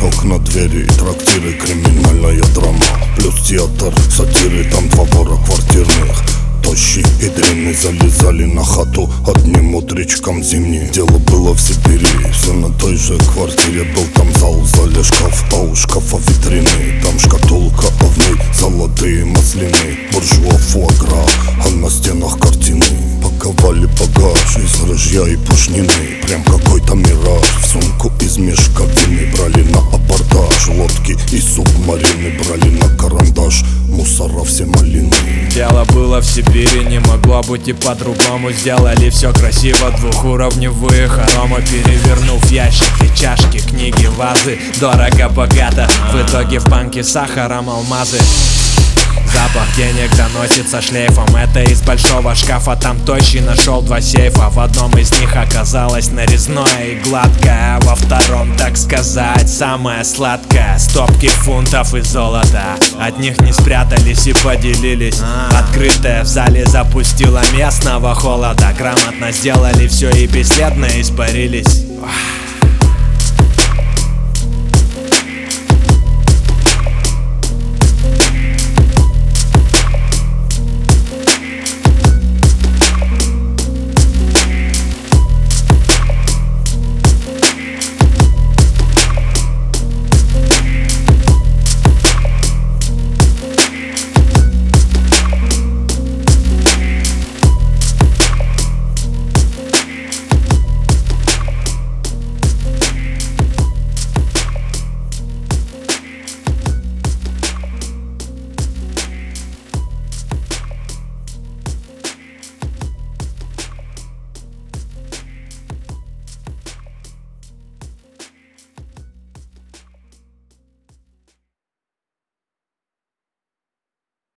окна, двери, трактиры, криминальная драма. Плюс театр, сатиры, там 2 вора квартирных. Тощий и длинный залезали на хату одним утречком зимний. Дело было в Сибири, все на той же квартире. Был там зал, в зале шкаф, а у шкафа витрины. Там шкатулка, а в ней золотые маслины. Буржуа, фуагра, а на стенах картины. Паковали багаж из рыжья и пушнины. Прям какой-то мираж. В сумку из мешковины брали на абордаж. Лодки и субмарины брали на карандаш. Мусора все малины. Дело было в Сибири, не могло быть и по-другому. Сделали все красиво, двухуровневые хоромы, перевернув ящики, чашки, книги, вазы. Дорого-богато, в итоге в банке сахаром алмазы. Запах денег доносится шлейфом. Это из большого шкафа, там тощий нашел 2 сейфа. В одном из них оказалось нарезное и гладкое, а во втором, так сказать, самое сладкое. Стопки фунтов и золота, от них не спрятались и поделились. Открытое в зале запустило местного холода. Грамотно сделали все и бесследно испарились.